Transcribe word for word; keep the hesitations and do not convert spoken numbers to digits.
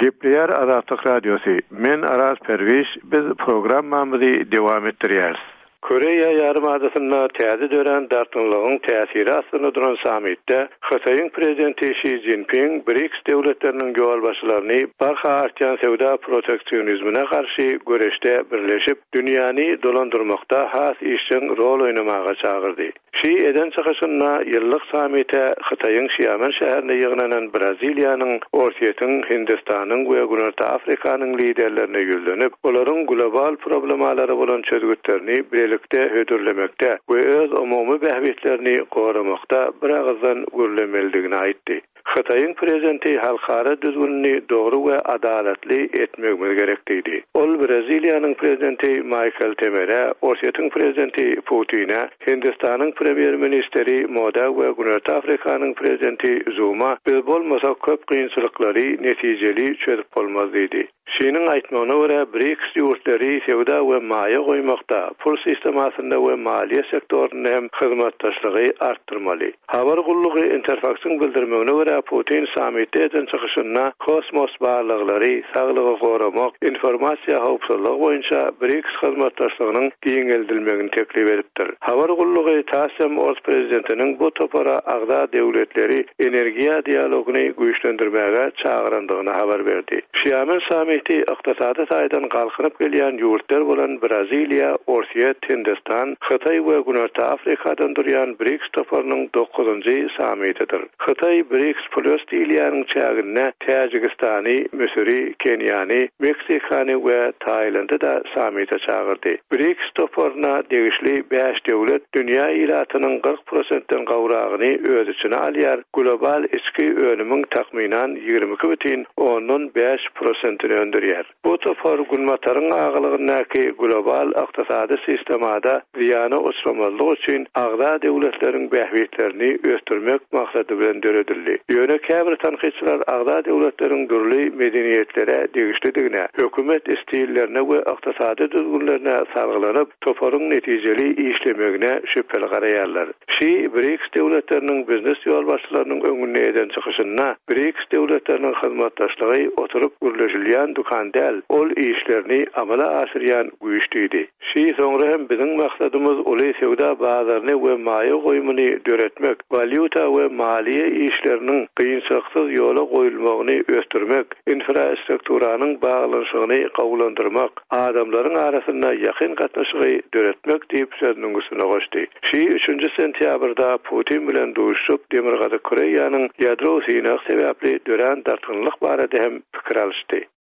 Gepleyer Azatlyk Radiosu. Men Aras Perviş, biz programmamyzy dowam etdirýäris. Koreýa ýarymadasyna täze dören dartynlygyň täsiri astyna duran sammitde Xitoýyň prezidenti Xi Jinping B R I C S döwletleriniň ýol başçylaryny barha artýan sewda proteksionizmine garşy göreşde birleşip dünýäni dolandyrmakda has işçiň rol oýnamaga çagyrdy. Şi eden çykyşyna ýyllyk sammitde Xitoýyň Xiamen şäherinde ýygnanan Braziliýanyň, Orsiýetyň, Hindistanyň we Güney Afrikanyň liderlerine ýüzlenip, olaryň global problemalary bolan çözgütlerini birlikde hödürlemekde we öz umumy bähbetlerini goramakda bir agzdan görlemeligini aýtdy. Xitoýyň prezidenti halkara düzgünni dogry we adalatly etmegi gerekdi. Ol Braziliýanyň prezidenti Michael Temer'e, Orsiýetyň prezidenti Putin'e, Hindistanyň premier ministeri Modi we Güney Afrikanyň prezidenti Zuma biz bolmasa köp kynçylyklary netijeli çözüp bolmaz diýdi. Şinin aýtmagyna görä B R I C S ýurtlary sewda we maýa goýmakda, pul sistemasyna we maliýe sektoryny hem hyzmatdaşlygy artdyrmaly. Habar gullugy Interfax'yň bildirmegine görä Putin sammitde eden çykyşyna kosmos barlyklary, saglygy goramak, informasiýa howpsuzlygy boýunça B R I C S hyzmatdaşlygynyň giňeldilmegini teklip edipdir. Habar gullugy Tassam Ors prezidentiniň bu topara agda döwletleri energiýa dialoguny güýçlendirmäge çagyrandygyny habar berdi. Xiamen sammiti iqtisady taýdan galkynyp gelýän ýurtlar bolan Braziliýa, Orsiýet, Hindistan, Xitoy we Güney Afrikadan durýan B R I C S toparynyň dokuzunjy sammitidir. Xitoy B R I C S plus diýilýän çägine Täjikistany, Misri, Kenyany, Meksikany we Taýlandy da sammite çagyrdy. B R I C S toparyna degişli beş döwlet dünýä iratynyň kırk prosentden gawragyny öz içine alýar. Global içki önümiň tahminan ýigirmi iki бүтүн onuň beş prosentini öndürýär. Bu topar gulmataryň agylygynyňky global ykdysady sistemada ziýany uçramazlyk üçin agda döwletleriň bähbetlerini ösdürmek maksady bilen döredildi. Ýöne käbir tanqyçylar agda döwletleriň dürli medeniýetlere degişlidigine, hökümet istillerine we ykdysady düzgünlerine sargylanyp, toparyň netijeli işlemegine şüpheli garaýarlar. Şi B R I C S döwletleriniň biznes ýol başçylarynyň öňüne eden çykyşyna B R I C S döwletleriniň hyzmatdaşlygy oturup gürleşilýän dukandal, ol işlerini amala aşyrýan güýçlüdi. Şi soňra hem biziň maksadymız uly sewda bazaryny we maýa goýumy döretmek, valyuta we maliýe işleriniň kynçylyksız ýola goýulmagyny ösdürmek, infrastrukturanyň baglanşygyny gawlandyrmak, adamlaryň arasynda ýakyn gatnaşygy döretmek diýip sözüniň üstüne goşdy. Şi üçünji sentýabrda Putin bilen duşup Demirgada Koreýanyň ýadro synagy sebäpli dören dartynlyk barada hem pikir alşdy.